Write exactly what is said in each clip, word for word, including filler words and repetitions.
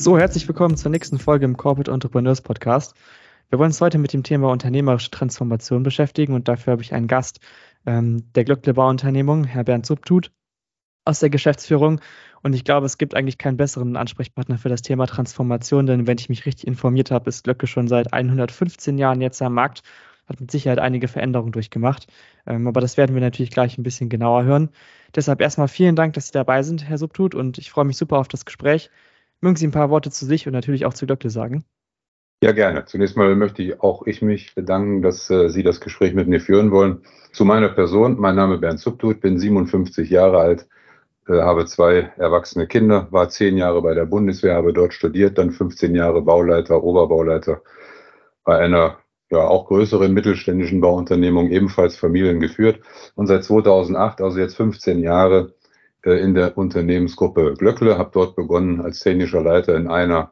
So, herzlich willkommen zur nächsten Folge im Corporate Entrepreneurs Podcast. Wir wollen uns heute mit dem Thema unternehmerische Transformation beschäftigen und dafür habe ich einen Gast ähm, der Glöckle Bauunternehmung, Herr Bernd Subtut aus der Geschäftsführung. Und ich glaube, es gibt eigentlich keinen besseren Ansprechpartner für das Thema Transformation, denn wenn ich mich richtig informiert habe, ist Glöckle schon seit hundertfünfzehn Jahren jetzt am Markt, hat mit Sicherheit einige Veränderungen durchgemacht. Ähm, aber das werden wir natürlich gleich ein bisschen genauer hören. Deshalb erstmal vielen Dank, dass Sie dabei sind, Herr Subtut, und ich freue mich super auf das Gespräch. Mögen Sie ein paar Worte zu sich und natürlich auch zu Glöckle sagen? Ja, gerne. Zunächst mal möchte ich auch ich mich bedanken, dass äh, Sie das Gespräch mit mir führen wollen. Zu meiner Person: Mein Name ist Bernd Subtut, bin siebenundfünfzig Jahre alt, äh, habe zwei erwachsene Kinder, war zehn Jahre bei der Bundeswehr, habe dort studiert, dann fünfzehn Jahre Bauleiter, Oberbauleiter bei einer ja auch größeren mittelständischen Bauunternehmung, ebenfalls familiengeführt, und seit zweitausendacht, also jetzt fünfzehn Jahre, äh, in der Unternehmensgruppe Glöckle, habe dort begonnen als technischer Leiter in einer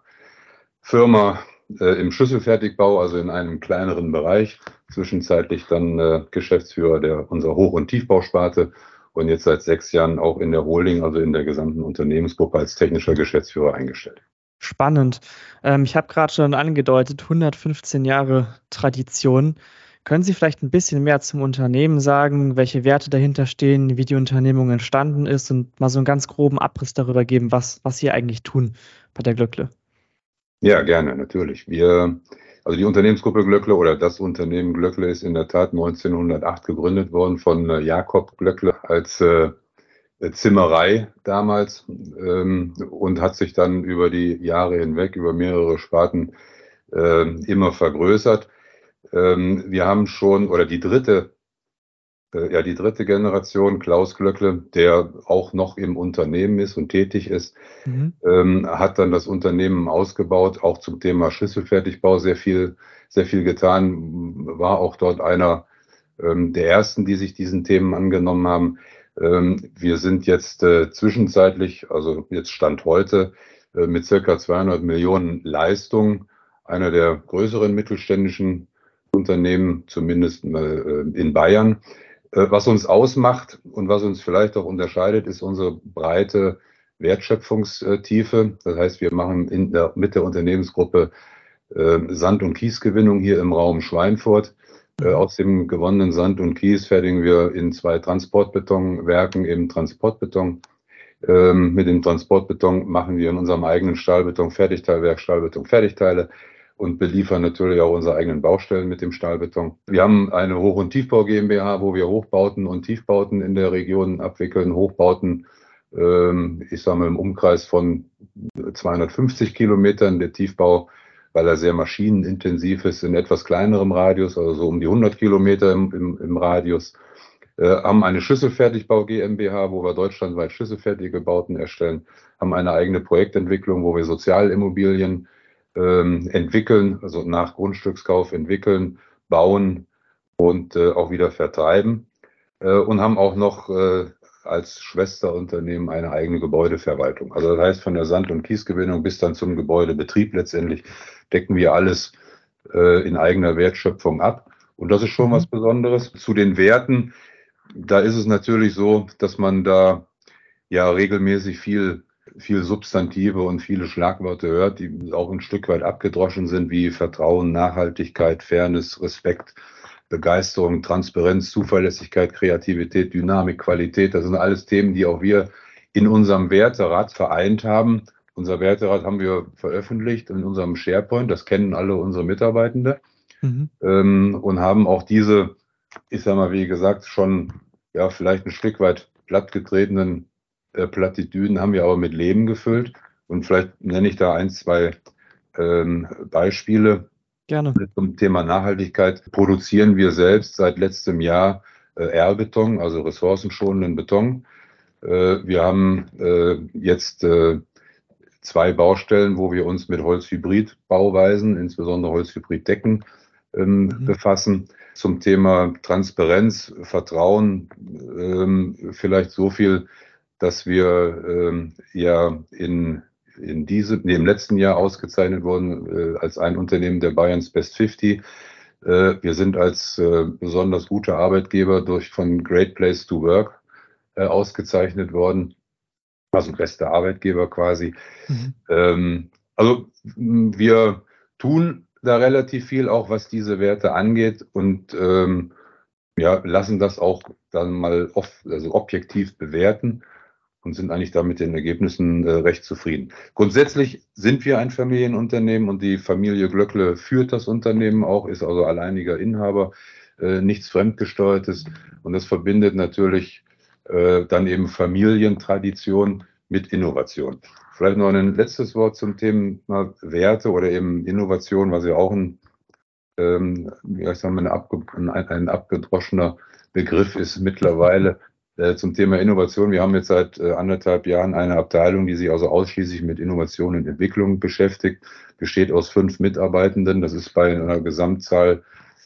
Firma äh, im Schlüsselfertigbau, also in einem kleineren Bereich, zwischenzeitlich dann äh, Geschäftsführer der unserer Hoch- und Tiefbausparte und jetzt seit sechs Jahren auch in der Holding, also in der gesamten Unternehmensgruppe als technischer Geschäftsführer eingestellt. Spannend. Ähm, ich habe gerade schon angedeutet, hundertfünfzehn Jahre Tradition. Können Sie vielleicht ein bisschen mehr zum Unternehmen sagen, welche Werte dahinter stehen, wie die Unternehmung entstanden ist und mal so einen ganz groben Abriss darüber geben, was, was Sie eigentlich tun bei der Glöckle? Ja, gerne, natürlich. Wir, also die Unternehmensgruppe Glöckle oder das Unternehmen Glöckle ist in der Tat neunzehnhundertacht gegründet worden von äh, Jakob Glöckle als äh, Zimmerei damals ähm, und hat sich dann über die Jahre hinweg, über mehrere Sparten äh, immer vergrößert. Ähm, wir haben schon, oder die dritte, äh, ja, die dritte Generation, Klaus Glöckle, der auch noch im Unternehmen ist und tätig ist, Mhm. ähm, hat dann das Unternehmen ausgebaut, auch zum Thema Schlüsselfertigbau sehr viel, sehr viel getan, war auch dort einer ähm, der ersten, die sich diesen Themen angenommen haben. Ähm, wir sind jetzt äh, zwischenzeitlich, also jetzt Stand heute, äh, mit circa zweihundert Millionen Leistung einer der größeren mittelständischen Unternehmen, zumindest äh, in Bayern. Äh, was uns ausmacht und was uns vielleicht auch unterscheidet, ist unsere breite Wertschöpfungstiefe. Das heißt, wir machen in der, mit der Unternehmensgruppe äh, Sand- und Kiesgewinnung hier im Raum Schweinfurt. Äh, Mhm. aus dem gewonnenen Sand und Kies fertigen wir in zwei Transportbetonwerken eben Transportbeton. Ähm, mit dem Transportbeton machen wir in unserem eigenen Stahlbeton Fertigteilwerk Stahlbeton Fertigteile und beliefern natürlich auch unsere eigenen Baustellen mit dem Stahlbeton. Wir haben eine Hoch- und Tiefbau GmbH, wo wir Hochbauten und Tiefbauten in der Region abwickeln. Hochbauten, ähm, ich sage mal im Umkreis von zweihundertfünfzig Kilometern. Der Tiefbau, weil er sehr maschinenintensiv ist, in etwas kleinerem Radius, also so um die hundert Kilometer im, im, im Radius. Äh, haben eine Schlüsselfertigbau GmbH, wo wir deutschlandweit schlüsselfertige Bauten erstellen, haben eine eigene Projektentwicklung, wo wir Sozialimmobilien ähm, entwickeln, also nach Grundstückskauf entwickeln, bauen und äh, auch wieder vertreiben, äh, und haben auch noch äh, als Schwesterunternehmen eine eigene Gebäudeverwaltung. Also das heißt, von der Sand- und Kiesgewinnung bis dann zum Gebäudebetrieb letztendlich decken wir alles äh, in eigener Wertschöpfung ab. Und das ist schon Mhm. was Besonderes. Zu den Werten: Da ist es natürlich so, dass man da ja regelmäßig viel, viel Substantive und viele Schlagworte hört, die auch ein Stück weit abgedroschen sind, wie Vertrauen, Nachhaltigkeit, Fairness, Respekt, Begeisterung, Transparenz, Zuverlässigkeit, Kreativität, Dynamik, Qualität. Das sind alles Themen, die auch wir in unserem Werterad vereint haben. Unser Werterad haben wir veröffentlicht in unserem SharePoint. Das kennen alle unsere Mitarbeitende. Mhm. Ähm, und haben auch diese, ich sage mal, wie gesagt, schon ja vielleicht ein Stück weit plattgetretenen äh, Plattitüden haben wir aber mit Leben gefüllt. Und vielleicht nenne ich da ein, zwei ähm, Beispiele. Gerne. Zum Thema Nachhaltigkeit produzieren wir selbst seit letztem Jahr äh, R-Beton, also ressourcenschonenden Beton. Äh, wir haben äh, jetzt äh, zwei Baustellen, wo wir uns mit Holzhybrid-Bauweisen, insbesondere Holzhybrid-Decken, ähm, Mhm. befassen. Zum Thema Transparenz, Vertrauen, ähm, vielleicht so viel, dass wir ähm, ja in, in diesem, nee, im letzten Jahr ausgezeichnet wurden äh, als ein Unternehmen der Bayerns Best fünfzig. Äh, wir sind als äh, besonders guter Arbeitgeber durch von Great Place to Work äh, ausgezeichnet worden, also bester Arbeitgeber quasi. Mhm. Ähm, Also wir tun da relativ viel auch, was diese Werte angeht und ähm, ja, lassen das auch dann mal oft, also objektiv bewerten und sind eigentlich da mit den Ergebnissen äh, recht zufrieden. Grundsätzlich sind wir ein Familienunternehmen und die Familie Glöckle führt das Unternehmen auch, ist also alleiniger Inhaber, äh, nichts Fremdgesteuertes und das verbindet natürlich äh, dann eben Familientradition mit Innovation. Vielleicht noch ein letztes Wort zum Thema Werte oder eben Innovation, was ja auch ein, ähm, wie ich sagen, ein, abge, ein, ein abgedroschener Begriff ist mittlerweile. Äh, zum Thema Innovation. Wir haben jetzt seit äh, anderthalb Jahren eine Abteilung, die sich also ausschließlich mit Innovation und Entwicklung beschäftigt, besteht aus fünf Mitarbeitenden. Das ist bei einer Gesamtzahl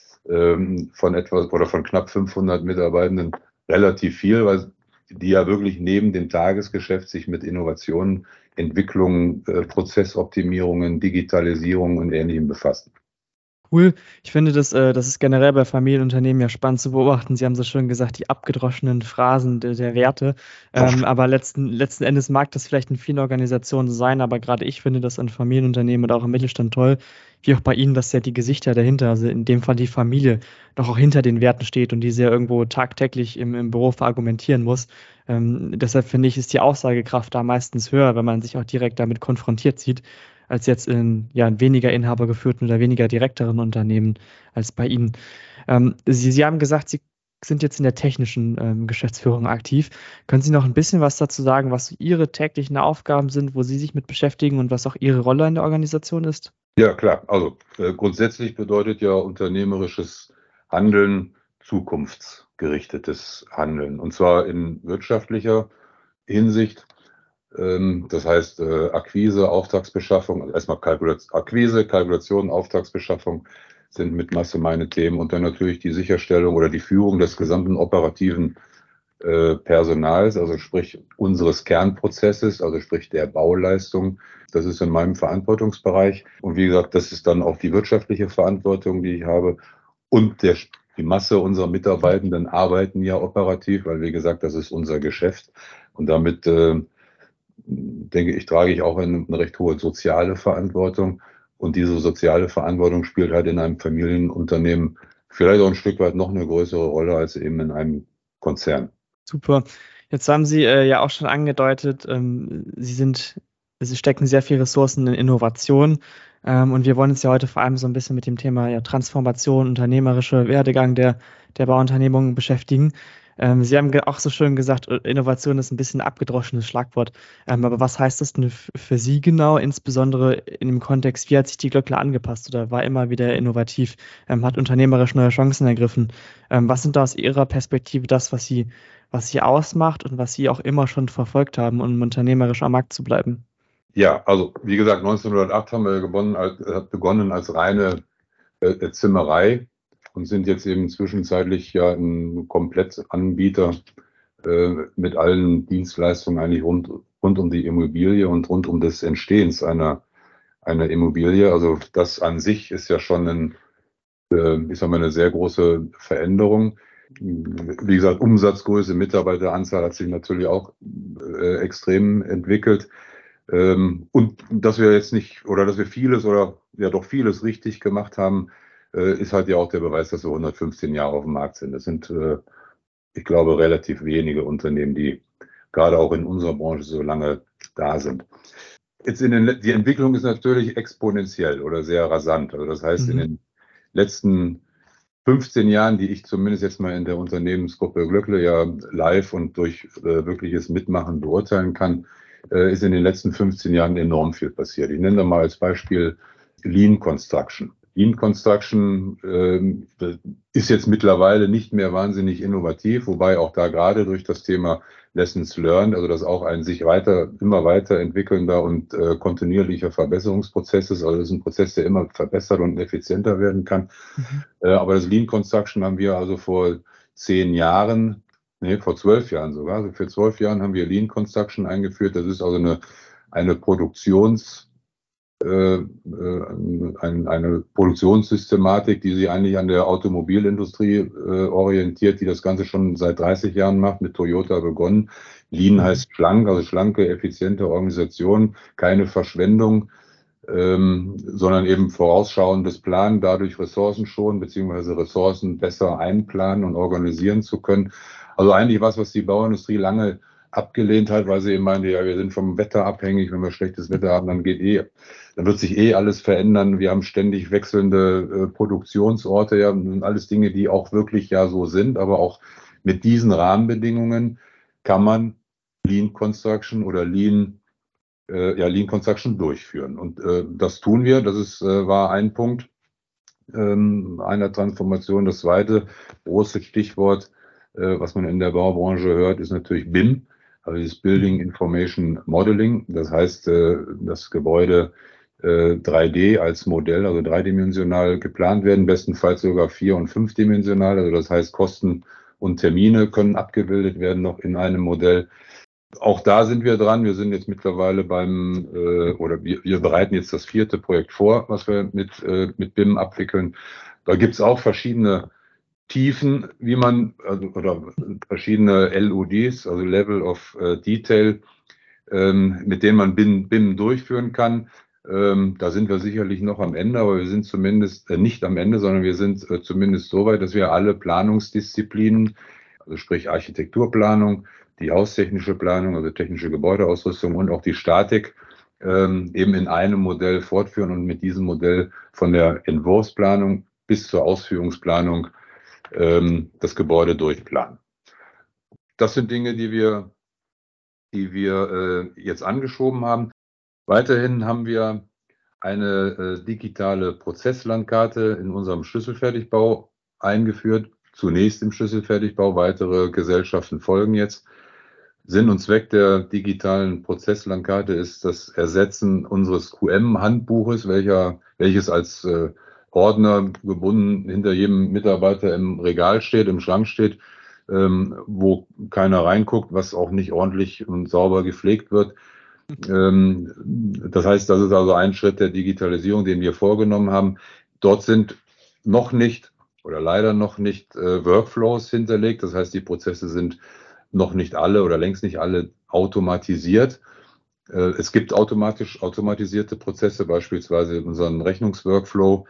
ähm, von etwas oder von knapp fünfhundert Mitarbeitenden relativ viel, weil die ja wirklich neben dem Tagesgeschäft sich mit Innovationen, Entwicklungen, äh, Prozessoptimierungen, Digitalisierung und Ähnlichem befassen. Cool. Ich finde, das, äh, das ist generell bei Familienunternehmen ja spannend zu beobachten. Sie haben so schön gesagt, die abgedroschenen Phrasen der, der Werte. Ähm, aber letzten, letzten Endes mag das vielleicht in vielen Organisationen so sein, aber gerade ich finde das an Familienunternehmen und auch im Mittelstand toll, wie auch bei Ihnen, dass ja die Gesichter dahinter, also in dem Fall die Familie, doch auch hinter den Werten steht und diese ja irgendwo tagtäglich im, im Büro verargumentieren muss. Ähm, deshalb finde ich, ist die Aussagekraft da meistens höher, wenn man sich auch direkt damit konfrontiert sieht, als jetzt in ja, in weniger inhabergeführten oder weniger direkteren Unternehmen als bei Ihnen. Ähm, Sie, Sie haben gesagt, Sie sind jetzt in der technischen ähm, Geschäftsführung aktiv. Können Sie noch ein bisschen was dazu sagen, was Ihre täglichen Aufgaben sind, wo Sie sich mit beschäftigen und was auch Ihre Rolle in der Organisation ist? Ja, klar. Also äh, grundsätzlich bedeutet ja unternehmerisches Handeln zukunftsgerichtetes Handeln. Und zwar in wirtschaftlicher Hinsicht. Ähm, das heißt äh, Akquise, Auftragsbeschaffung, also erstmal Kalkulation, Akquise, Kalkulation, Auftragsbeschaffung sind mit Masse meine Themen und dann natürlich die Sicherstellung oder die Führung des gesamten operativen äh, Personals, also sprich unseres Kernprozesses, also sprich der Bauleistung. Das ist in meinem Verantwortungsbereich. Und wie gesagt, das ist dann auch die wirtschaftliche Verantwortung, die ich habe. Und der, die Masse unserer Mitarbeitenden arbeiten ja operativ, weil wie gesagt, das ist unser Geschäft. Und damit äh, denke ich, trage ich auch eine, eine recht hohe soziale Verantwortung. Und diese soziale Verantwortung spielt halt in einem Familienunternehmen vielleicht auch ein Stück weit noch eine größere Rolle als eben in einem Konzern. Super. Jetzt haben Sie äh, ja auch schon angedeutet, ähm, Sie sind, Sie stecken sehr viel Ressourcen in Innovation. Ähm, und wir wollen uns ja heute vor allem so ein bisschen mit dem Thema ja, Transformation, unternehmerischer Werdegang der, der Bauunternehmungen beschäftigen. Ähm, Sie haben ge- auch so schön gesagt, äh, Innovation ist ein bisschen ein abgedroschenes Schlagwort. Ähm, aber was heißt das denn f- für Sie genau, insbesondere in dem Kontext, wie hat sich die Glöckler angepasst oder war immer wieder innovativ, ähm, hat unternehmerisch neue Chancen ergriffen? Ähm, was sind da aus Ihrer Perspektive das, was Sie was sie ausmacht und was sie auch immer schon verfolgt haben, um unternehmerisch am Markt zu bleiben? Ja, also wie gesagt, neunzehnhundertacht haben wir begonnen als, äh, begonnen als reine äh, Zimmerei und sind jetzt eben zwischenzeitlich ja ein Komplettanbieter äh, mit allen Dienstleistungen eigentlich rund, rund um die Immobilie und rund um des Entstehens einer, einer Immobilie. Also das an sich ist ja schon ein, äh, ich sag mal, eine sehr große Veränderung. Wie gesagt, Umsatzgröße, Mitarbeiteranzahl hat sich natürlich auch äh, extrem entwickelt. Ähm, und dass wir jetzt nicht, oder dass wir vieles oder ja doch vieles richtig gemacht haben, äh, ist halt ja auch der Beweis, dass wir hundertfünfzehn Jahre auf dem Markt sind. Das sind, äh, ich glaube, relativ wenige Unternehmen, die gerade auch in unserer Branche so lange da sind. Jetzt in den, die Entwicklung ist natürlich exponentiell oder sehr rasant. Also das heißt, in Mhm. den letzten fünfzehn Jahren, die ich zumindest jetzt mal in der Unternehmensgruppe Glöckle ja live und durch äh, wirkliches Mitmachen beurteilen kann, äh, ist in den letzten fünfzehn Jahren enorm viel passiert. Ich nenne da mal als Beispiel Lean Construction. Lean Construction äh, ist jetzt mittlerweile nicht mehr wahnsinnig innovativ, wobei auch da gerade durch das Thema Lessons Learned, also das auch ein sich weiter, immer weiter entwickelnder und äh, kontinuierlicher Verbesserungsprozess ist. Also das ist ein Prozess, der immer verbessert und effizienter werden kann. Mhm. Äh, aber das Lean Construction haben wir also vor zehn Jahren, nee, vor zwölf Jahren sogar, also für zwölf Jahren haben wir Lean Construction eingeführt. Das ist also eine, eine Produktions- äh, äh, ein, eine Produktionssystematik, die sich eigentlich an der Automobilindustrie äh, orientiert, die das Ganze schon seit dreißig Jahren macht, mit Toyota begonnen. Lean Mhm. heißt schlank, also schlanke, effiziente Organisation, keine Verschwendung. ähm, sondern eben vorausschauendes Planen, dadurch Ressourcen schonen, beziehungsweise Ressourcen besser einplanen und organisieren zu können. Also eigentlich was, was die Bauindustrie lange abgelehnt hat, weil sie eben meinte, ja, wir sind vom Wetter abhängig, wenn wir schlechtes Wetter haben, dann geht eh, dann wird sich eh alles verändern. Wir haben ständig wechselnde äh, Produktionsorte, ja, und alles Dinge, die auch wirklich ja so sind, aber auch mit diesen Rahmenbedingungen kann man Lean Construction oder Lean, äh, ja, Lean Construction durchführen. Und äh, das tun wir. Das ist, äh, war ein Punkt ähm, einer Transformation. Das zweite große Stichwort, äh, was man in der Baubranche hört, ist natürlich B I M, also das Building Information Modeling. Das heißt, äh, das Gebäude äh, drei D als Modell, also dreidimensional geplant werden, bestenfalls sogar vier- und fünfdimensional. Also das heißt, Kosten und Termine können abgebildet werden noch in einem Modell. Auch da sind wir dran. Wir sind jetzt mittlerweile beim, äh, oder wir, wir bereiten jetzt das vierte Projekt vor, was wir mit, äh, mit B I M abwickeln. Da gibt es auch verschiedene Tiefen, wie man, also, oder verschiedene L U Ds, also Level of äh, Detail, ähm, mit denen man B I M, B I M durchführen kann. Ähm, da sind wir sicherlich noch am Ende, aber wir sind zumindest äh, nicht am Ende, sondern wir sind äh, zumindest so weit, dass wir alle Planungsdisziplinen, also sprich Architekturplanung, die haustechnische Planung, also technische Gebäudeausrüstung und auch die Statik, ähm, eben in einem Modell fortführen und mit diesem Modell von der Entwurfsplanung bis zur Ausführungsplanung ähm, das Gebäude durchplanen. Das sind Dinge, die wir, die wir äh, jetzt angeschoben haben. Weiterhin haben wir eine äh, digitale Prozesslandkarte in unserem Schlüsselfertigbau eingeführt. Zunächst im Schlüsselfertigbau, weitere Gesellschaften folgen jetzt. Sinn und Zweck der digitalen Prozesslandkarte ist das Ersetzen unseres Q M-Handbuches, welcher, welches als äh, Ordner gebunden hinter jedem Mitarbeiter im Regal steht, im Schrank steht, ähm, wo keiner reinguckt, was auch nicht ordentlich und sauber gepflegt wird. Ähm, das heißt, das ist also ein Schritt der Digitalisierung, den wir vorgenommen haben. Dort sind noch nicht oder leider noch nicht äh, Workflows hinterlegt. Das heißt, die Prozesse sind noch nicht alle oder längst nicht alle automatisiert. Äh, es gibt automatisch automatisierte Prozesse, beispielsweise unseren Rechnungsworkflow,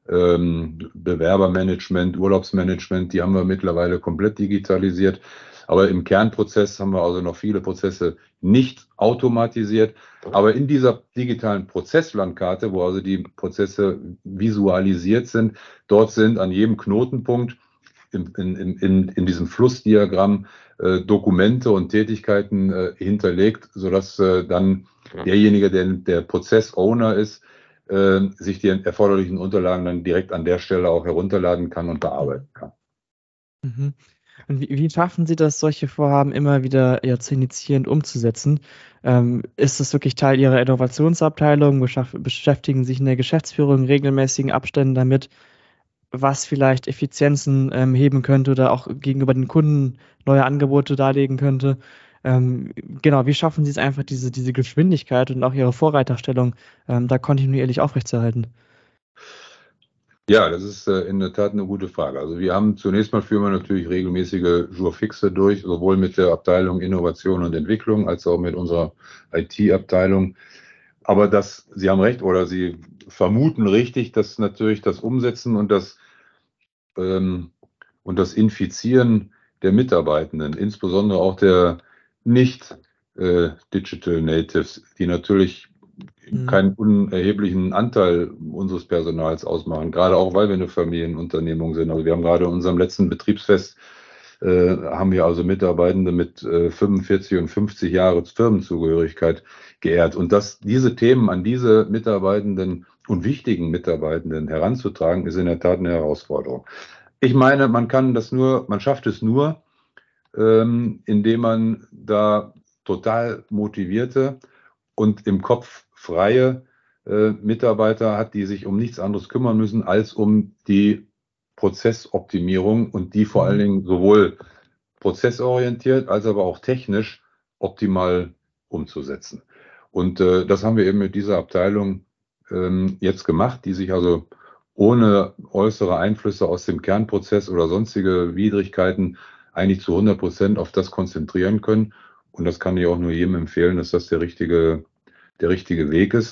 ähm, Bewerbermanagement, Urlaubsmanagement, die haben wir mittlerweile komplett digitalisiert. Aber im Kernprozess haben wir also noch viele Prozesse nicht automatisiert. Aber in dieser digitalen Prozesslandkarte, wo also die Prozesse visualisiert sind, dort sind an jedem Knotenpunkt in, in, in, in diesem Flussdiagramm äh, Dokumente und Tätigkeiten äh, hinterlegt, sodass äh, dann derjenige, der der Prozess-Owner ist, äh, sich die erforderlichen Unterlagen dann direkt an der Stelle auch herunterladen kann und bearbeiten kann. Mhm. Und wie, wie schaffen Sie das, solche Vorhaben immer wieder ja, zu initiieren, umzusetzen? Ähm, ist das wirklich Teil Ihrer Innovationsabteilung? Beschaff- Beschäftigen sich in der Geschäftsführung in regelmäßigen Abständen damit, was vielleicht Effizienzen ähm, heben könnte oder auch gegenüber den Kunden neue Angebote darlegen könnte? Ähm, genau, wie schaffen Sie es einfach, diese, diese Geschwindigkeit und auch Ihre Vorreiterstellung ähm, da kontinuierlich aufrechtzuerhalten? Ja, das ist äh, in der Tat eine gute Frage. Also wir haben zunächst mal führen wir natürlich regelmäßige Jour-Fixe durch, sowohl mit der Abteilung Innovation und Entwicklung als auch mit unserer I T-Abteilung. Aber das, Sie haben recht oder Sie vermuten richtig, dass natürlich das Umsetzen und das, ähm, und das Infizieren der Mitarbeitenden, insbesondere auch der nicht äh, Digital Natives, die natürlich Mhm. keinen unerheblichen Anteil unseres Personals ausmachen, gerade auch weil wir eine Familienunternehmung sind. Also wir haben gerade in unserem letzten Betriebsfest äh, haben wir also Mitarbeitende mit äh, fünfundvierzig und fünfzig Jahre Firmenzugehörigkeit geehrt. Und dass diese Themen an diese Mitarbeitenden und wichtigen Mitarbeitenden heranzutragen, ist in der Tat eine Herausforderung. Ich meine, man kann das nur, man schafft es nur, ähm, indem man da total motivierte und im Kopf freie äh, Mitarbeiter hat, die sich um nichts anderes kümmern müssen, als um die Prozessoptimierung und die vor allen Mhm. Dingen sowohl prozessorientiert als aber auch technisch optimal umzusetzen. Und äh, das haben wir eben mit dieser Abteilung ähm, jetzt gemacht, die sich also ohne äußere Einflüsse aus dem Kernprozess oder sonstige Widrigkeiten eigentlich zu hundert Prozent auf das konzentrieren können. Und das kann ich auch nur jedem empfehlen, dass das der richtige, der richtige Weg ist.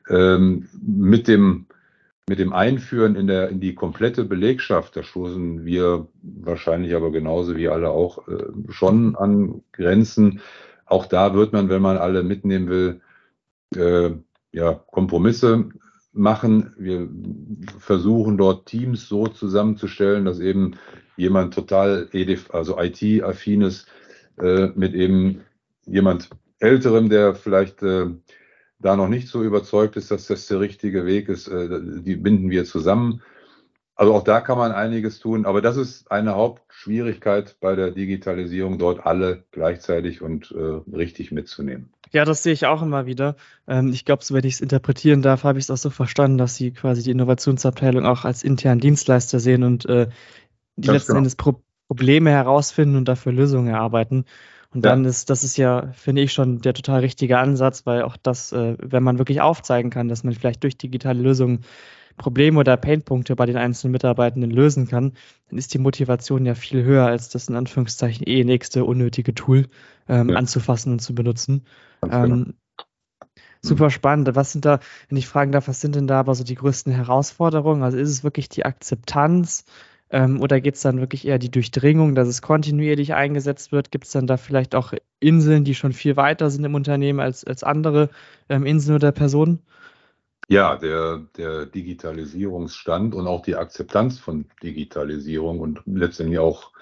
Ähm, mit dem Mit dem Einführen in der, in die komplette Belegschaft, da stoßen wir wahrscheinlich aber genauso wie alle auch äh, schon an Grenzen. Auch da wird man, wenn man alle mitnehmen will, äh, ja, Kompromisse machen. Wir versuchen dort Teams so zusammenzustellen, dass eben jemand total E D V, also I T-affines äh, mit eben jemand Älterem, der vielleicht äh, da noch nicht so überzeugt ist, dass das der richtige Weg ist, äh, die binden wir zusammen. Also auch da kann man einiges tun, aber das ist eine Hauptschwierigkeit bei der Digitalisierung, dort alle gleichzeitig und äh, richtig mitzunehmen. Ja, das sehe ich auch immer wieder. Ähm, ich glaube, so wenn ich es interpretieren darf, habe ich es auch so verstanden, dass Sie quasi die Innovationsabteilung auch als internen Dienstleister sehen und äh, die Ganz letzten genau. Endes Pro Probleme herausfinden und dafür Lösungen erarbeiten. Und dann Ja, ist, das ist ja, finde ich, schon der total richtige Ansatz, weil auch das, äh, wenn man wirklich aufzeigen kann, dass man vielleicht durch digitale Lösungen Probleme oder Painpunkte bei den einzelnen Mitarbeitenden lösen kann, dann ist die Motivation ja viel höher, als das in Anführungszeichen eh nächste unnötige Tool ähm, ja, anzufassen und zu benutzen. ganz genau. Ähm, Hm. Super spannend. Was sind da, wenn ich fragen darf, was sind denn da aber so die größten Herausforderungen? Also ist es wirklich die Akzeptanz ähm, oder geht es dann wirklich eher die Durchdringung, dass es kontinuierlich eingesetzt wird? Gibt es dann da vielleicht auch Inseln, die schon viel weiter sind im Unternehmen als, als andere ähm, Inseln oder Personen? Ja, der, der Digitalisierungsstand und auch die Akzeptanz von Digitalisierung und letztendlich auch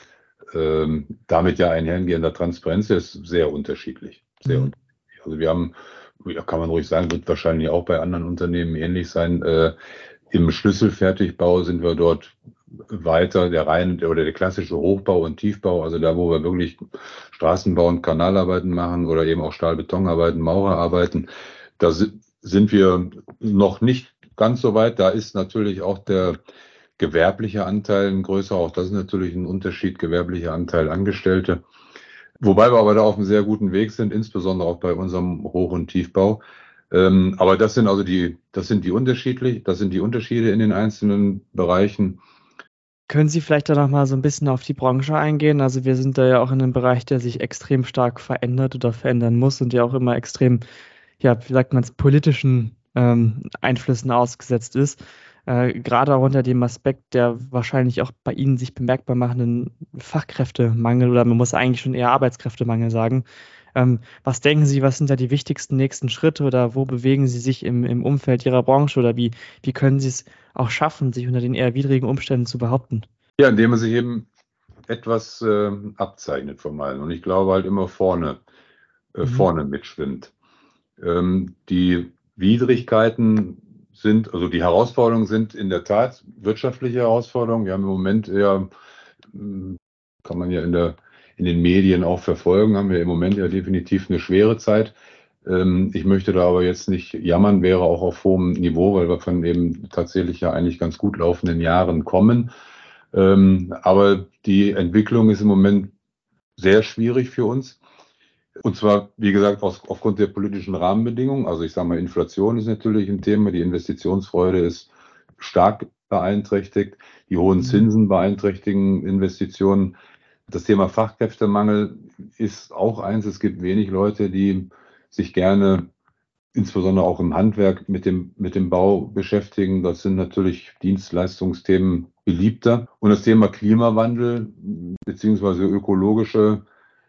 ähm, damit ja einhergehender Transparenz ist sehr unterschiedlich. Sehr Mhm. unterschiedlich. Also wir haben, ja, kann man ruhig sagen, wird wahrscheinlich auch bei anderen Unternehmen ähnlich sein. Äh, im Schlüsselfertigbau sind wir dort weiter, der rein oder der klassische Hochbau und Tiefbau, also da, wo wir wirklich Straßenbau und Kanalarbeiten machen oder eben auch Stahlbetonarbeiten, Maurerarbeiten, da si- sind wir noch nicht ganz so weit. Da ist natürlich auch der gewerbliche Anteil ein größer, auch das ist natürlich ein Unterschied, gewerblicher Anteil Angestellte. Wobei wir aber da auf einem sehr guten Weg sind, insbesondere auch bei unserem Hoch- und Tiefbau. Ähm, aber das sind also die, das sind die unterschiedlich, das sind die Unterschiede in den einzelnen Bereichen. Können Sie vielleicht da noch mal so ein bisschen auf die Branche eingehen? Also wir sind da ja auch in einem Bereich, der sich extrem stark verändert oder verändern muss und ja auch immer extrem, ja, wie sagt man es, politischen ähm, Einflüssen ausgesetzt ist. Äh, gerade auch unter dem Aspekt der wahrscheinlich auch bei Ihnen sich bemerkbar machenden Fachkräftemangel oder man muss eigentlich schon eher Arbeitskräftemangel sagen. Ähm, was denken Sie, was sind da die wichtigsten nächsten Schritte oder wo bewegen Sie sich im, im Umfeld Ihrer Branche oder wie, wie können Sie es auch schaffen, sich unter den eher widrigen Umständen zu behaupten? Ja, indem man sich eben etwas äh, abzeichnet vom allen. Und ich glaube halt immer vorne, äh, Mhm. vorne mitschwimmt. Ähm, die Widrigkeiten sind, also die Herausforderungen sind in der Tat wirtschaftliche Herausforderungen. Wir haben im Moment eher, mh, kann man ja in der, in den Medien auch verfolgen, haben wir im Moment ja definitiv eine schwere Zeit. Ähm, ich möchte da aber jetzt nicht jammern, wäre auch auf hohem Niveau, weil wir von eben tatsächlich ja eigentlich ganz gut laufenden Jahren kommen. Ähm, aber die Entwicklung ist im Moment sehr schwierig für uns. Und zwar, wie gesagt, aus, aufgrund der politischen Rahmenbedingungen. Also ich sage mal, Inflation ist natürlich ein Thema, die Investitionsfreude ist stark beeinträchtigt, die hohen Mhm. Zinsen beeinträchtigen Investitionen. Das Thema Fachkräftemangel ist auch eins. Es gibt wenig Leute, die sich gerne, insbesondere auch im Handwerk, mit dem, mit dem Bau beschäftigen. Das sind natürlich Dienstleistungsthemen beliebter. Und das Thema Klimawandel beziehungsweise ökologische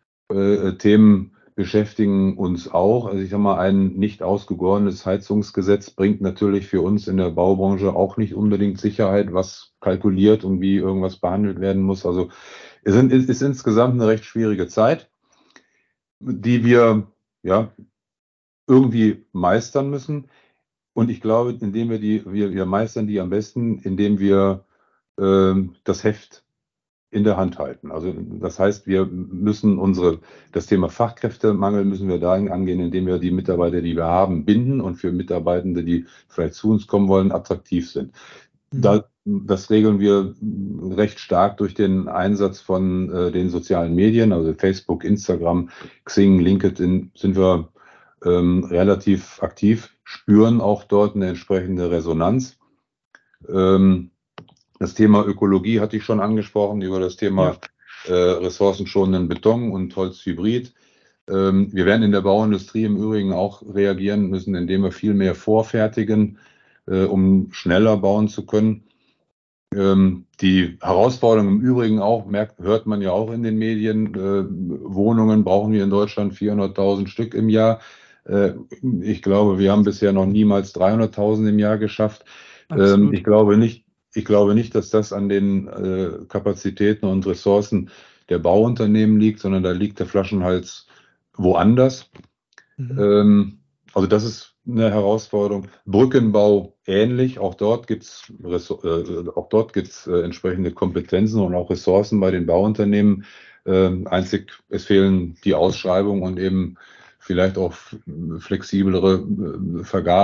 äh, Themen beschäftigen uns auch. Also ich sage mal, ein nicht ausgegorenes Heizungsgesetz bringt natürlich für uns in der Baubranche auch nicht unbedingt Sicherheit, was kalkuliert und wie irgendwas behandelt werden muss. Also es sind, es ist insgesamt eine recht schwierige Zeit, die wir ja irgendwie meistern müssen. Und ich glaube, indem wir die, wir, wir meistern die am besten, indem wir ähm, das Heft in der Hand halten. Also das heißt, wir müssen unsere, das Thema Fachkräftemangel müssen wir dahin angehen, indem wir die Mitarbeiter, die wir haben, binden und für Mitarbeitende, die vielleicht zu uns kommen wollen, attraktiv sind. Mhm. Da, das regeln wir recht stark durch den Einsatz von äh, den sozialen Medien, also Facebook, Instagram, Xing, LinkedIn sind wir ähm, relativ aktiv, spüren auch dort eine entsprechende Resonanz. Ähm, Das Thema Ökologie hatte ich schon angesprochen, über das Ja. Thema äh, ressourcenschonenden Beton und Holzhybrid. Ähm, wir werden in der Bauindustrie im Übrigen auch reagieren müssen, indem wir viel mehr vorfertigen, äh, um schneller bauen zu können. Ähm, die Herausforderung im Übrigen auch, merkt, hört man ja auch in den Medien, äh, Wohnungen brauchen wir in Deutschland vierhunderttausend Stück im Jahr. Äh, ich glaube, wir haben bisher noch niemals dreihunderttausend im Jahr geschafft. Ähm, Absolut. ich glaube nicht, ich glaube nicht, dass das an den äh, Kapazitäten und Ressourcen der Bauunternehmen liegt, sondern da liegt der Flaschenhals woanders. Mhm. Ähm, also das ist eine Herausforderung. Brückenbau ähnlich. Auch dort gibt es äh, auch dort gibt's äh, entsprechende Kompetenzen und auch Ressourcen bei den Bauunternehmen. Ähm, einzig, es fehlen die Ausschreibungen und eben vielleicht auch flexiblere äh,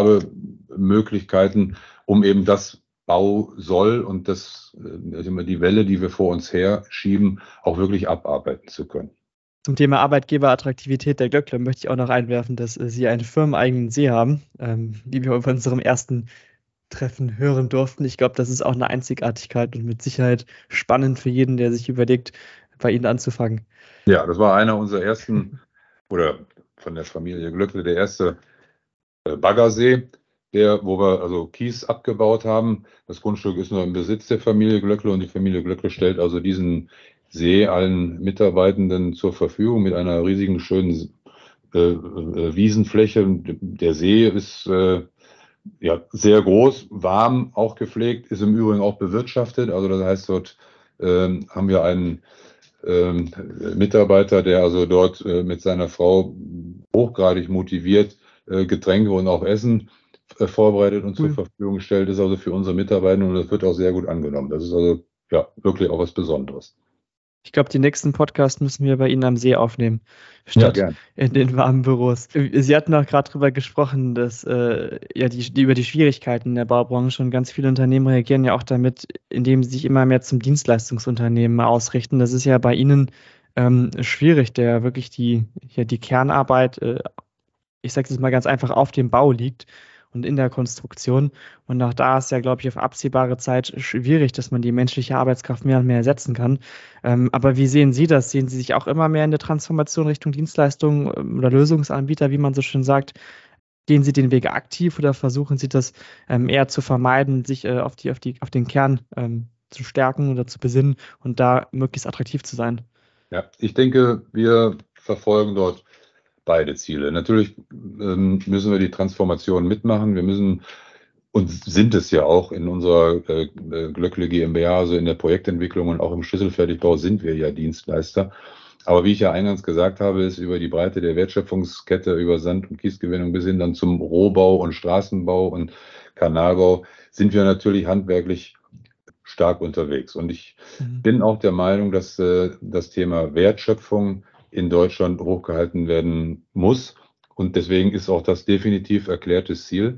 Vergabemöglichkeiten, um eben das Bau soll und das, äh, die Welle, die wir vor uns her schieben, auch wirklich abarbeiten zu können. Zum Thema Arbeitgeberattraktivität der Glöckler möchte ich auch noch einwerfen, dass äh, Sie einen firmeneigenen See haben, ähm, wie wir auf unserem ersten Treffen hören durften. Ich glaube, das ist auch eine Einzigartigkeit und mit Sicherheit spannend für jeden, der sich überlegt, bei Ihnen anzufangen. Ja, das war einer unserer ersten, oder von der Familie Glöckle, der erste äh, Baggersee, der, wo wir also Kies abgebaut haben. Das Grundstück ist noch im Besitz der Familie Glöckle und die Familie Glöckle stellt also diesen See allen Mitarbeitenden zur Verfügung mit einer riesigen, schönen äh, äh, Wiesenfläche. Der See ist äh, ja, sehr groß, warm, auch gepflegt, ist im Übrigen auch bewirtschaftet. Also das heißt, dort ähm, haben wir einen ähm, Mitarbeiter, der also dort äh, mit seiner Frau hochgradig motiviert äh, Getränke und auch Essen äh, vorbereitet und zur Cool. Verfügung stellt, ist also für unsere Mitarbeiter und das wird auch sehr gut angenommen. Das ist also ja wirklich auch was Besonderes. Ich glaube, die nächsten Podcasts müssen wir bei Ihnen am See aufnehmen, Ja, statt gern. in den warmen Büros. Sie hatten auch gerade darüber gesprochen, dass äh, ja die, die über die Schwierigkeiten in der Baubranche und ganz viele Unternehmen reagieren ja auch damit, indem sie sich immer mehr zum Dienstleistungsunternehmen ausrichten. Das ist ja bei Ihnen ähm, schwierig, der wirklich die, ja, die Kernarbeit, äh, ich sage es mal ganz einfach, auf dem Bau liegt und in der Konstruktion. Und auch da ist ja, glaube ich, auf absehbare Zeit schwierig, dass man die menschliche Arbeitskraft mehr und mehr ersetzen kann. Ähm, aber wie sehen Sie das? Sehen Sie sich auch immer mehr in der Transformation Richtung Dienstleistung ähm, oder Lösungsanbieter, wie man so schön sagt? Gehen Sie den Weg aktiv oder versuchen Sie das ähm, eher zu vermeiden, sich äh, auf die, auf die, auf den Kern ähm, zu stärken oder zu besinnen und da möglichst attraktiv zu sein? Ja, ich denke, wir verfolgen dort beide Ziele. Natürlich ähm, müssen wir die Transformation mitmachen. Wir müssen und sind es ja auch in unserer äh, Glöckle GmbH, also in der Projektentwicklung und auch im Schlüsselfertigbau sind wir ja Dienstleister. Aber wie ich ja eingangs gesagt habe, ist über die Breite der Wertschöpfungskette, über Sand- und Kiesgewinnung bis hin dann zum Rohbau und Straßenbau und Kanalbau sind wir natürlich handwerklich stark unterwegs. Und ich Mhm. bin auch der Meinung, dass äh, das Thema Wertschöpfung in Deutschland hochgehalten werden muss. Und deswegen ist auch das definitiv erklärtes Ziel.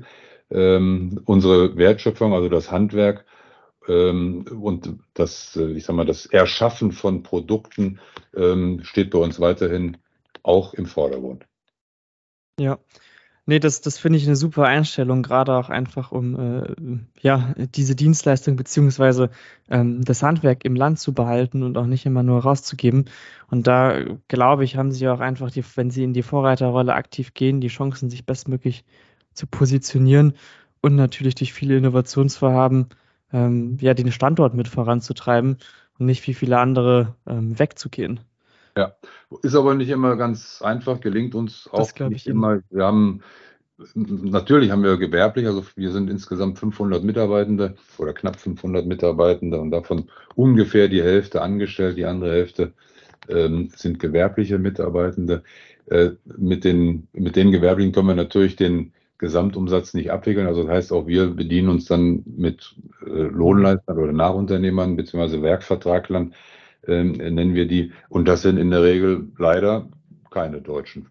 Ähm, unsere Wertschöpfung, also das Handwerk ähm, und das, äh, ich sag mal, das Erschaffen von Produkten ähm, steht bei uns weiterhin auch im Vordergrund. Ja. Nee, das, das finde ich eine super Einstellung, gerade auch einfach, um äh, ja, diese Dienstleistung beziehungsweise ähm, das Handwerk im Land zu behalten und auch nicht immer nur rauszugeben. Und da glaube ich, haben sie auch einfach, die, wenn sie in die Vorreiterrolle aktiv gehen, die Chancen, sich bestmöglich zu positionieren und natürlich durch viele Innovationsvorhaben ähm, ja, den Standort mit voranzutreiben und nicht wie viele andere ähm, wegzugehen. Ja, ist aber nicht immer ganz einfach, gelingt uns Das auch glaube nicht ich Ihnen. immer. Wir haben Natürlich haben wir gewerblich, also wir sind insgesamt fünfhundert Mitarbeitende oder knapp fünfhundert Mitarbeitende und davon ungefähr die Hälfte angestellt, die andere Hälfte ähm, sind gewerbliche Mitarbeitende. Äh, mit den, mit den Gewerblichen können wir natürlich den Gesamtumsatz nicht abwickeln. Also das heißt, auch wir bedienen uns dann mit äh, Mhm. Lohnleistern oder Nachunternehmern beziehungsweise Werkvertraglern, ähm, nennen wir die. Und das sind in der Regel leider keine Deutschen.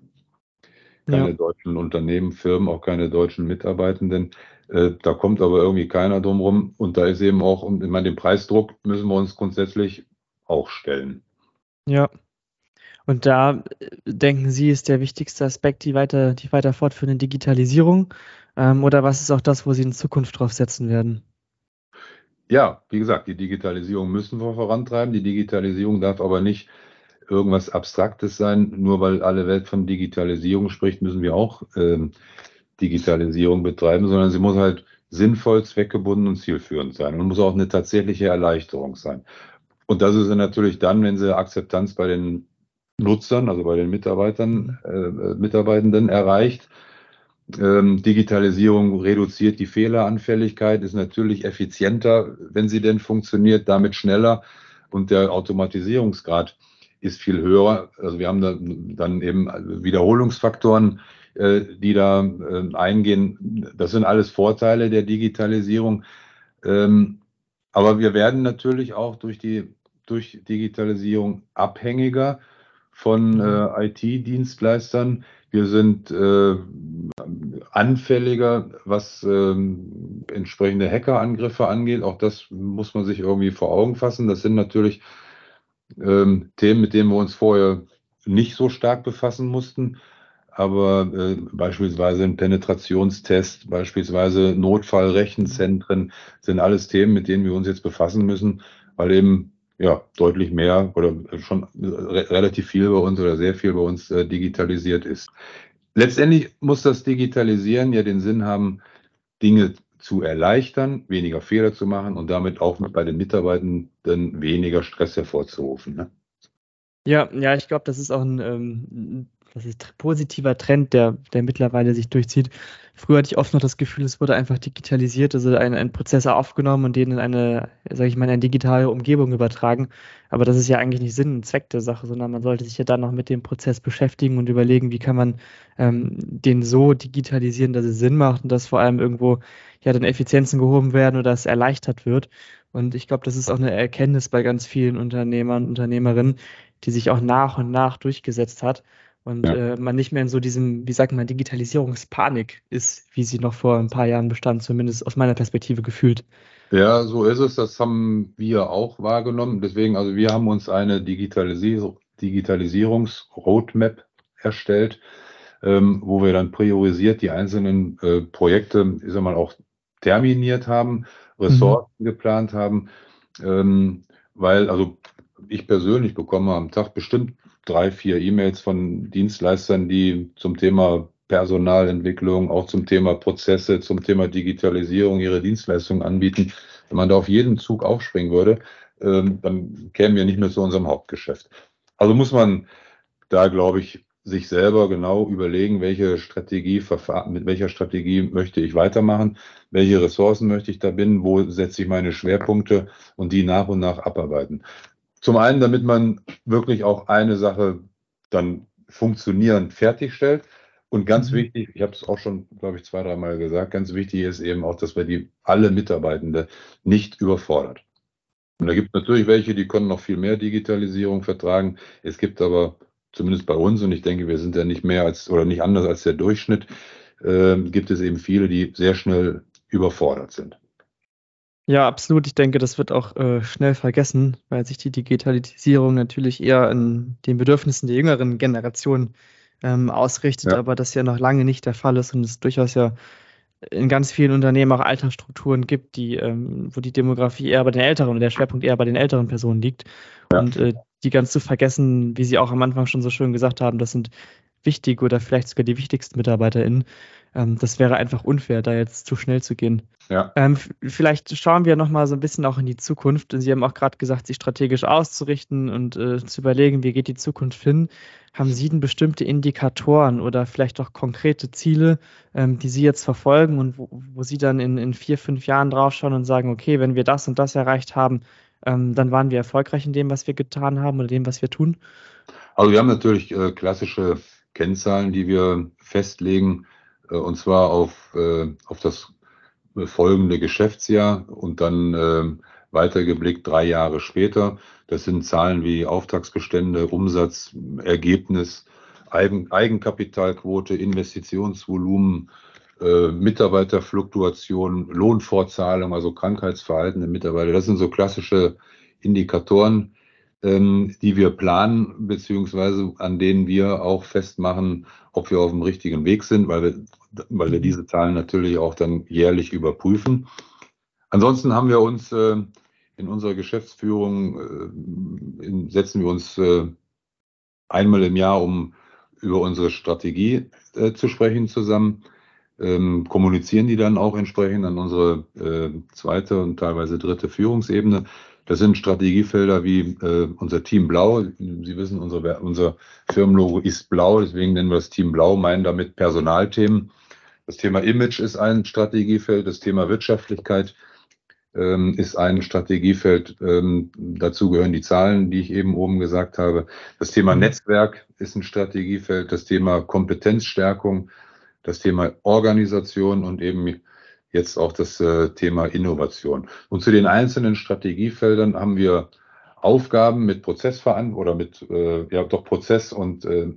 Ja. Keine deutschen Unternehmen, Firmen, auch keine deutschen Mitarbeitenden. Äh, da kommt aber irgendwie keiner drum rum. Und da ist eben auch, und ich meine, den Preisdruck müssen wir uns grundsätzlich auch stellen. Ja. Und da äh, denken Sie, ist der wichtigste Aspekt die weiter, die weiter fortführende Digitalisierung? Ähm, oder was ist auch das, wo Sie in Zukunft drauf setzen werden? Ja, wie gesagt, die Digitalisierung müssen wir vorantreiben. Die Digitalisierung darf aber nicht irgendwas Abstraktes sein. Nur weil alle Welt von Digitalisierung spricht, müssen wir auch ähm, Digitalisierung betreiben, sondern sie muss halt sinnvoll, zweckgebunden und zielführend sein und muss auch eine tatsächliche Erleichterung sein. Und das ist natürlich dann, wenn sie Akzeptanz bei den Nutzern, also bei den Mitarbeitern, äh, Mitarbeitenden erreicht. Ähm, Digitalisierung reduziert die Fehleranfälligkeit, ist natürlich effizienter, wenn sie denn funktioniert, damit schneller und der Automatisierungsgrad ist viel höher. Also wir haben da dann eben Wiederholungsfaktoren, äh, die da äh, eingehen. Das sind alles Vorteile der Digitalisierung. Ähm, aber wir werden natürlich auch durch die durch Digitalisierung abhängiger von äh, I T-Dienstleistern. Wir sind äh, anfälliger, was ähm, entsprechende Hackerangriffe angeht. Auch das muss man sich irgendwie vor Augen fassen. Das sind natürlich ähm, Themen, mit denen wir uns vorher nicht so stark befassen mussten. Aber äh, beispielsweise ein Penetrationstest, beispielsweise Notfallrechenzentren sind alles Themen, mit denen wir uns jetzt befassen müssen, weil eben ja deutlich mehr oder schon re relativ viel bei uns oder sehr viel bei uns äh, digitalisiert ist. Letztendlich muss das Digitalisieren ja den Sinn haben, Dinge zu erleichtern, weniger Fehler zu machen und damit auch bei den Mitarbeitenden weniger Stress hervorzurufen. Ne? Ja, ja, ich glaube, das ist auch ein, ähm, das ist positiver Trend, der, der mittlerweile sich durchzieht. Früher hatte ich oft noch das Gefühl, es wurde einfach digitalisiert, also ein, ein Prozessor aufgenommen und den in eine, sage ich mal, in eine digitale Umgebung übertragen. Aber das ist ja eigentlich nicht Sinn und Zweck der Sache, sondern man sollte sich ja dann noch mit dem Prozess beschäftigen und überlegen, wie kann man ähm, den so digitalisieren, dass es Sinn macht und dass vor allem irgendwo ja dann Effizienzen gehoben werden oder es erleichtert wird. Und ich glaube, das ist auch eine Erkenntnis bei ganz vielen Unternehmern und Unternehmerinnen, die sich auch nach und nach durchgesetzt hat und Ja. äh, man nicht mehr in so diesem, wie sagt man, Digitalisierungspanik ist, wie sie noch vor ein paar Jahren bestand, zumindest aus meiner Perspektive gefühlt. Ja, so ist es. Das haben wir auch wahrgenommen. Deswegen, also wir haben uns eine Digitalisierung, Digitalisierungs-Roadmap erstellt, ähm, wo wir dann priorisiert die einzelnen äh, Projekte, ich sag mal, auch terminiert haben, Mhm. Ressourcen geplant haben, ähm, weil, also ich persönlich bekomme am Tag bestimmt drei, vier E-Mails von Dienstleistern, die zum Thema Personalentwicklung, auch zum Thema Prozesse, zum Thema Digitalisierung ihre Dienstleistungen anbieten. Wenn man da auf jeden Zug aufspringen würde, ähm, dann kämen wir nicht mehr zu unserem Hauptgeschäft. Also muss man da, glaube ich, sich selber genau überlegen, welche Strategie, mit welcher Strategie möchte ich weitermachen, welche Ressourcen möchte ich da binden, wo setze ich meine Schwerpunkte und die nach und nach abarbeiten. Zum einen, damit man wirklich auch eine Sache dann funktionierend fertigstellt. Und ganz Mhm. wichtig, ich habe es auch schon, glaube ich, zwei, dreimal gesagt, ganz wichtig ist eben auch, dass wir die alle Mitarbeitende nicht überfordert. Und da gibt es natürlich welche, die können noch viel mehr Digitalisierung vertragen. Es gibt aber, zumindest bei uns, und ich denke, wir sind ja nicht mehr als oder nicht anders als der Durchschnitt, äh, gibt es eben viele, die sehr schnell überfordert sind. Ja, absolut. Ich denke, das wird auch äh, schnell vergessen, weil sich die Digitalisierung natürlich eher an den Bedürfnissen der jüngeren Generation ähm, ausrichtet, Ja, aber das ja noch lange nicht der Fall ist und es durchaus ja in ganz vielen Unternehmen auch Altersstrukturen gibt, die, ähm, wo die Demografie eher bei den Älteren oder der Schwerpunkt eher bei den älteren Personen liegt. ja. Und äh, die ganz zu vergessen, wie Sie auch am Anfang schon so schön gesagt haben, das sind wichtige oder vielleicht sogar die wichtigsten MitarbeiterInnen. Ähm, das wäre einfach unfair, da jetzt zu schnell zu gehen. Ja. Ähm, f- vielleicht schauen wir noch mal so ein bisschen auch in die Zukunft. Sie haben auch gerade gesagt, sich strategisch auszurichten und äh, zu überlegen, wie geht die Zukunft hin. Haben Sie denn bestimmte Indikatoren oder vielleicht auch konkrete Ziele, ähm, die Sie jetzt verfolgen und wo, wo Sie dann in, in vier, fünf Jahren draufschauen und sagen, okay, wenn wir das und das erreicht haben, ähm, dann waren wir erfolgreich in dem, was wir getan haben oder dem, was wir tun? Also wir haben natürlich äh, klassische Kennzahlen, die wir festlegen, äh, und zwar auf, äh, auf das folgende Geschäftsjahr und dann äh, weitergeblickt drei Jahre später. Das sind Zahlen wie Auftragsbestände, Umsatz, Ergebnis, Eigen, Eigenkapitalquote, Investitionsvolumen, äh, Mitarbeiterfluktuation, Lohnfortzahlung, also Krankheitsverhalten der Mitarbeiter. Das sind so klassische Indikatoren, ähm, die wir planen, beziehungsweise an denen wir auch festmachen, ob wir auf dem richtigen Weg sind, weil wir, weil wir Mhm. diese Zahlen natürlich auch dann jährlich überprüfen. Ansonsten haben wir uns äh, in unserer Geschäftsführung, äh, in, setzen wir uns äh, einmal im Jahr, um über unsere Strategie äh, zu sprechen zusammen. Ähm, kommunizieren die dann auch entsprechend an unsere äh, zweite und teilweise dritte Führungsebene. Das sind Strategiefelder wie äh, unser Team Blau. Sie wissen, unser, unser Firmenlogo ist blau, deswegen nennen wir das Team Blau, meinen damit Personalthemen. Das Thema Image ist ein Strategiefeld, das Thema Wirtschaftlichkeit ähm, ist ein Strategiefeld. Ähm, dazu gehören die Zahlen, die ich eben oben gesagt habe. Das Thema Mhm. Netzwerk ist ein Strategiefeld, das Thema Kompetenzstärkung, das Thema Organisation und eben jetzt auch das äh, Thema Innovation. Und zu den einzelnen Strategiefeldern haben wir Aufgaben mit Prozessverantwortlichen oder mit äh, ja doch Prozess- und äh,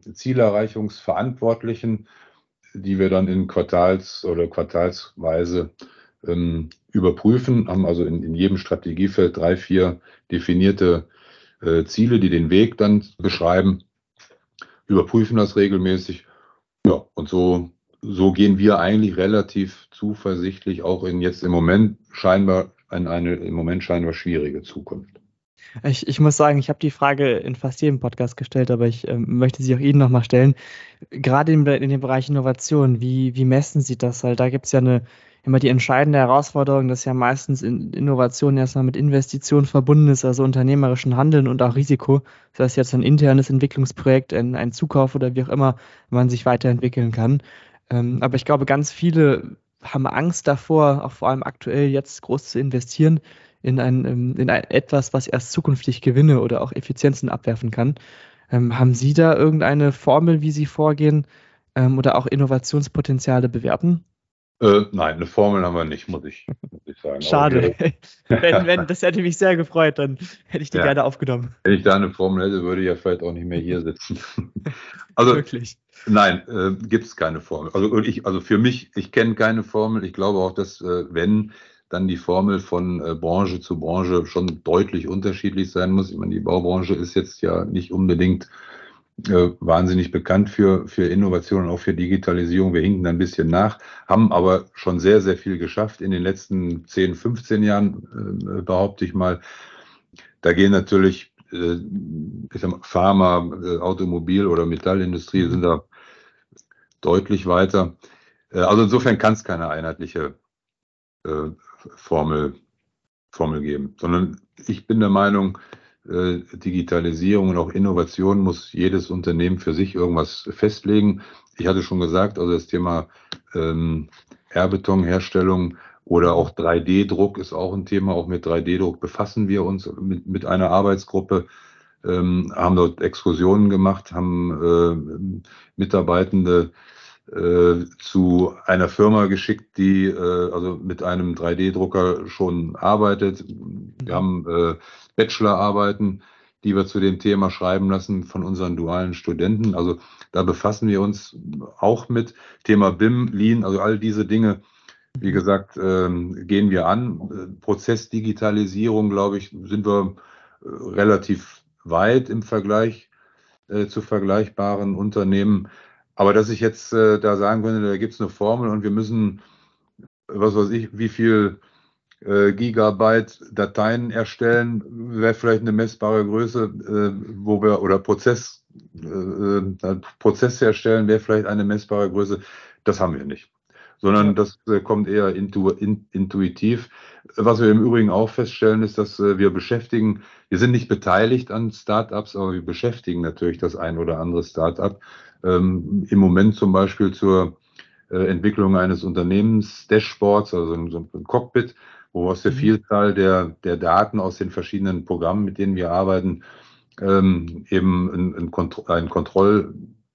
Zielerreichungsverantwortlichen, die wir dann in Quartals- oder quartalsweise ähm, überprüfen, haben also in, in jedem Strategiefeld drei, vier definierte äh, Ziele, die den Weg dann beschreiben, überprüfen das regelmäßig. Ja, und so, so gehen wir eigentlich relativ zuversichtlich auch in jetzt im Moment scheinbar in eine im Moment scheinbar schwierige Zukunft. Ich, ich muss sagen, ich habe die Frage in fast jedem Podcast gestellt, aber ich ähm, möchte sie auch Ihnen nochmal stellen. Gerade in, in dem Bereich Innovation, wie, wie messen Sie das? Weil da gibt es ja eine, immer die entscheidende Herausforderung, dass ja meistens in Innovation erstmal mit Investitionen verbunden ist, also unternehmerischen Handeln und auch Risiko. Das heißt jetzt ein internes Entwicklungsprojekt, ein, ein Zukauf oder wie auch immer man sich weiterentwickeln kann. Ähm, aber ich glaube, ganz viele haben Angst davor, auch vor allem aktuell jetzt groß zu investieren in ein, ähm, in ein etwas, was erst zukünftig Gewinne oder auch Effizienzen abwerfen kann. Ähm, haben Sie da irgendeine Formel, wie Sie vorgehen, ähm, oder auch Innovationspotenziale bewerten? Äh, nein, eine Formel haben wir nicht, muss ich, muss ich sagen. Aber Schade. wir, Wenn, wenn, das hätte mich sehr gefreut, dann hätte ich die ja, gerne aufgenommen. wenn ich da eine Formel hätte, würde ich ja vielleicht auch nicht mehr hier sitzen. Also Wirklich. nein, äh, gibt es keine Formel. Also ich, also für mich, ich kenne keine Formel. Ich glaube auch, dass äh, wenn dann die Formel von äh, Branche zu Branche schon deutlich unterschiedlich sein muss. Ich meine, die Baubranche ist jetzt ja nicht unbedingt äh, wahnsinnig bekannt für, für Innovation und auch für Digitalisierung. Wir hinken ein bisschen nach, haben aber schon sehr, sehr viel geschafft in den letzten zehn, fünfzehn Jahren, äh, behaupte ich mal. Da gehen natürlich äh, ich sag mal, Pharma, äh, Automobil oder Metallindustrie Mhm. sind da deutlich weiter. Äh, also insofern kann es keine einheitliche äh, Formel, Formel geben, sondern ich bin der Meinung, äh, Digitalisierung und auch Innovation muss jedes Unternehmen für sich irgendwas festlegen. Ich hatte schon gesagt, also das Thema ähm, Airbetonherstellung oder Mhm. auch drei D-Druck ist auch ein Thema. Auch mit drei D-Druck befassen wir uns mit, mit einer Arbeitsgruppe, ähm, haben dort Exkursionen gemacht, haben äh, Mitarbeitende äh, zu einer Firma geschickt, die äh, also mit einem drei D-Drucker schon arbeitet. Wir Mhm. haben äh, Bachelorarbeiten, die wir zu dem Thema schreiben lassen von unseren dualen Studenten. Also da befassen wir uns auch mit Thema B I M, Lean, also all diese Dinge. Wie Mhm. gesagt, ähm, gehen wir an. Äh, Prozessdigitalisierung, glaube ich, sind wir äh, relativ weit im Vergleich äh, zu vergleichbaren Unternehmen. Aber dass ich jetzt äh, da sagen könnte, da gibt es eine Formel und wir müssen, was weiß ich, wie viel äh, Gigabyte Dateien erstellen, wäre vielleicht eine messbare Größe, äh, wo wir, oder Prozess, äh, äh, Prozess herstellen, wäre vielleicht eine messbare Größe. Das haben wir nicht. Ja. Sondern das äh, kommt eher intu, in, intuitiv. Was wir im Übrigen auch feststellen, ist, dass äh, wir beschäftigen, wir sind nicht beteiligt an Startups, aber wir beschäftigen natürlich das ein oder andere Startup. Ähm, Im Moment zum Beispiel zur äh, Entwicklung eines Unternehmens-Dashboards, also so ein, so ein Cockpit, wo wir aus der Mhm. Vielzahl der, der Daten aus den verschiedenen Programmen, mit denen wir arbeiten, ähm, eben ein, ein, Kontro ein, Kontroll,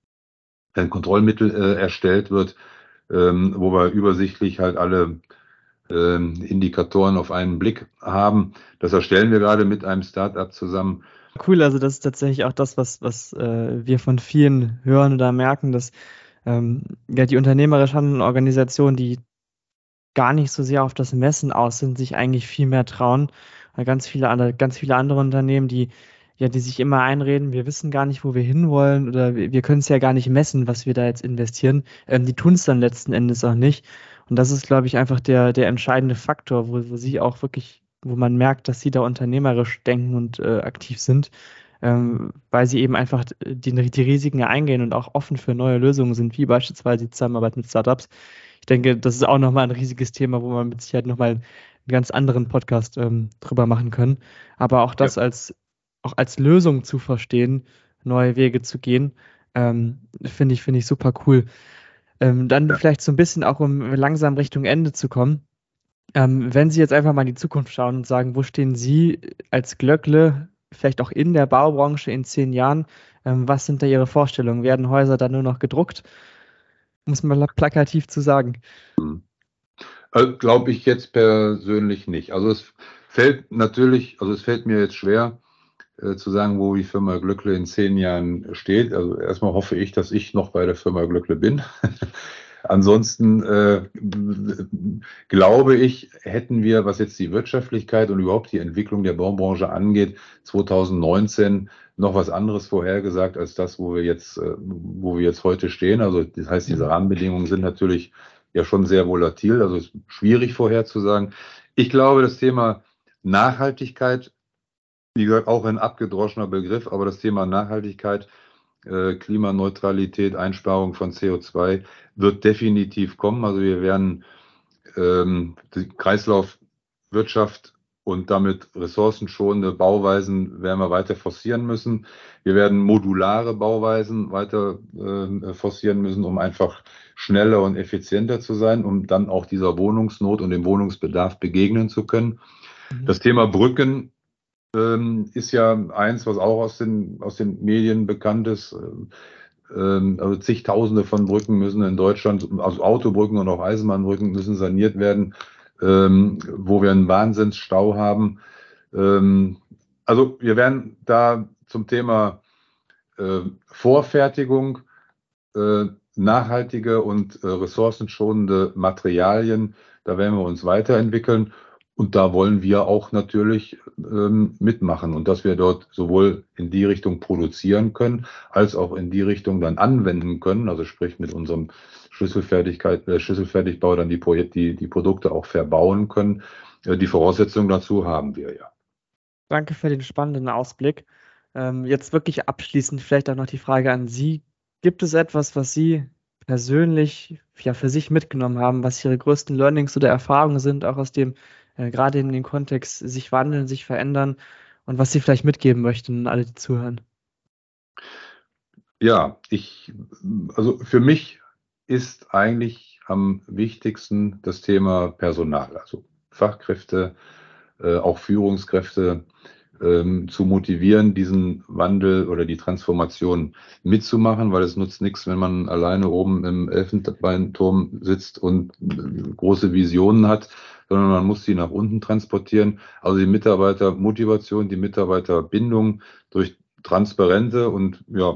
ein Kontrollmittel äh, erstellt wird, ähm, wo wir übersichtlich halt alle ähm, Indikatoren auf einen Blick haben. Das erstellen wir gerade mit einem Startup zusammen. Cool, also das ist tatsächlich auch das, was, was äh, wir von vielen hören oder merken, dass ähm, ja, die unternehmerisch handelnden Organisationen, die gar nicht so sehr auf das Messen aus sind, sich eigentlich viel mehr trauen. Weil ganz viele andere, ganz viele andere Unternehmen, die, ja, die sich immer einreden, wir wissen gar nicht, wo wir hinwollen oder wir, wir können es ja gar nicht messen, was wir da jetzt investieren. Ähm, die tun es dann letzten Endes auch nicht. Und das ist, glaube ich, einfach der, der entscheidende Faktor, wo, wo sie auch wirklich, wo man merkt, dass sie da unternehmerisch denken und äh, aktiv sind. ähm, weil sie eben einfach die, die Risiken eingehen und auch offen für neue Lösungen sind, wie beispielsweise die Zusammenarbeit mit Startups. Ich denke, das ist auch nochmal ein riesiges Thema, wo wir mit Sicherheit nochmal einen ganz anderen Podcast ähm, drüber machen können. Aber auch Ja. das als, auch als Lösung zu verstehen, neue Wege zu gehen, ähm, finde ich, finde ich super cool. Ähm, dann Ja. vielleicht so ein bisschen auch, um langsam Richtung Ende zu kommen. Ähm, wenn Sie jetzt einfach mal in die Zukunft schauen und sagen, wo stehen Sie als Glöckle, vielleicht auch in der Baubranche in zehn Jahren? Ähm, was sind da Ihre Vorstellungen? Werden Häuser dann nur noch gedruckt? Muss man plakativ zu sagen. Äh, Glaube ich jetzt persönlich nicht. Also es fällt natürlich, also es fällt mir jetzt schwer äh, zu sagen, wo die Firma Glöckle in zehn Jahren steht. Also erstmal hoffe ich, dass ich noch bei der Firma Glöckle bin. Ansonsten äh, glaube ich, hätten wir, was jetzt die Wirtschaftlichkeit und überhaupt die Entwicklung der Baubranche angeht, zwanzig neunzehn noch was anderes vorhergesagt als das, wo wir jetzt, äh, wo wir jetzt heute stehen. Also das heißt, diese Rahmenbedingungen sind natürlich ja schon sehr volatil, also es ist schwierig vorherzusagen. Ich glaube, das Thema Nachhaltigkeit, wie gesagt, auch ein abgedroschener Begriff, aber das Thema Nachhaltigkeit, äh, Klimaneutralität, Einsparung von C O zwei wird definitiv kommen. Also wir werden ähm, die Kreislaufwirtschaft und damit ressourcenschonende Bauweisen werden wir weiter forcieren müssen. Wir werden modulare Bauweisen weiter äh, forcieren müssen, um einfach schneller und effizienter zu sein, um dann auch dieser Wohnungsnot und dem Wohnungsbedarf begegnen zu können. Mhm. Das Thema Brücken ähm, ist ja eins, was auch aus den, aus den Medien bekannt ist. Ähm, also zigtausende von Brücken müssen in Deutschland, also Autobrücken und auch Eisenbahnbrücken müssen saniert werden, ähm, wo wir einen Wahnsinnsstau haben. Ähm, also wir werden da zum Thema äh, Vorfertigung, äh, nachhaltige und äh, ressourcenschonende Materialien, da werden wir uns weiterentwickeln. Und da wollen wir auch natürlich ähm, mitmachen und dass wir dort sowohl in die Richtung produzieren können, als auch in die Richtung dann anwenden können. Also sprich mit unserem Schlüsselfertigkeit, äh, Schlüsselfertigbau dann die, Projekt, die, die Produkte auch verbauen können. Äh, die Voraussetzungen dazu haben wir ja. Danke für den spannenden Ausblick. Ähm, jetzt wirklich abschließend vielleicht auch noch die Frage an Sie. Gibt es etwas, was Sie persönlich ja für sich mitgenommen haben, was Ihre größten Learnings oder Erfahrungen sind, auch aus dem, äh, gerade in dem Kontext sich wandeln, sich verändern und was Sie vielleicht mitgeben möchten an alle, die zuhören? Ja, ich, also für mich ist eigentlich am wichtigsten das Thema Personal, also Fachkräfte, äh, auch Führungskräfte ähm, zu motivieren, diesen Wandel oder die Transformation mitzumachen, weil es nutzt nichts, wenn man alleine oben im Elfenbeinturm sitzt und äh, große Visionen hat, sondern man muss sie nach unten transportieren. Also die Mitarbeitermotivation, die Mitarbeiterbindung durch transparente und ja,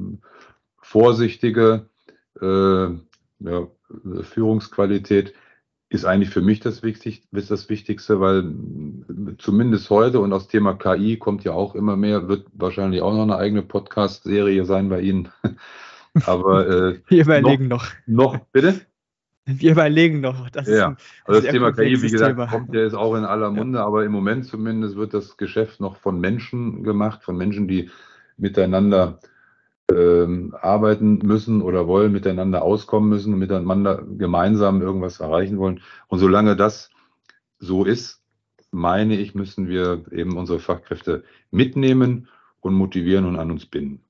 vorsichtige äh, ja, Führungsqualität ist eigentlich für mich das, Wichtig, ist das Wichtigste, weil zumindest heute und das Thema K I kommt ja auch immer mehr, wird wahrscheinlich auch noch eine eigene Podcast-Serie sein bei Ihnen. Aber äh, Wir noch, überlegen noch. noch, bitte? Wir überlegen noch. Das ist Ja, ein also das sehr Thema K I, wie komplexes gesagt, Thema. kommt ja jetzt auch in aller Ja. Munde, aber im Moment zumindest wird das Geschäft noch von Menschen gemacht, von Menschen, die miteinander ähm, arbeiten müssen oder wollen, miteinander auskommen müssen, miteinander gemeinsam irgendwas erreichen wollen. Und solange das so ist, meine ich, müssen wir eben unsere Fachkräfte mitnehmen und motivieren und an uns binden.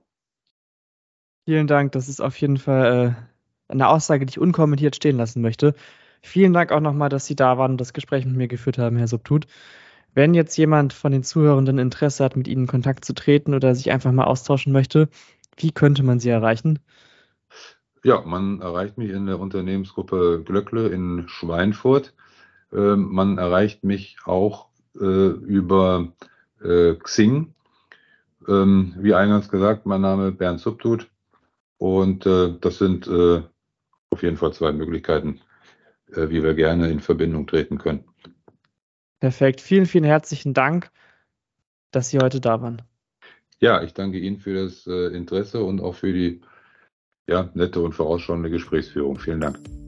Vielen Dank. Das ist auf jeden Fall äh, eine Aussage, die ich unkommentiert stehen lassen möchte. Vielen Dank auch nochmal, dass Sie da waren und das Gespräch mit mir geführt haben, Herr Subtut. Wenn jetzt jemand von den Zuhörenden Interesse hat, mit Ihnen in Kontakt zu treten oder sich einfach mal austauschen möchte, wie könnte man Sie erreichen? Ja, man erreicht mich in der Unternehmensgruppe Glöckle in Schweinfurt. Ähm, man erreicht mich auch äh, über äh, Xing. Ähm, wie eingangs gesagt, mein Name ist Bernd Subtut und äh, das sind äh, auf jeden Fall zwei Möglichkeiten, äh, wie wir gerne in Verbindung treten können. Perfekt. Vielen, vielen herzlichen Dank, dass Sie heute da waren. Ja, ich danke Ihnen für das äh, Interesse und auch für die ja, nette und vorausschauende Gesprächsführung. Vielen Dank.